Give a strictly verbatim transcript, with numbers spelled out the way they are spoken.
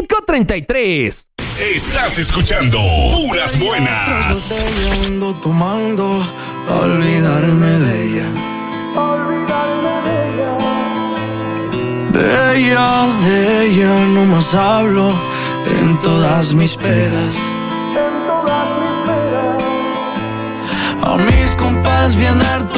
cinco treinta y tres. Estás escuchando Puras Buenas. Ando tomando pa' olvidarme de ella. Olvidarme de ella. De ella, de ella no más hablo en todas mis pedas. En todas mis pedas. A mis compas bien hartos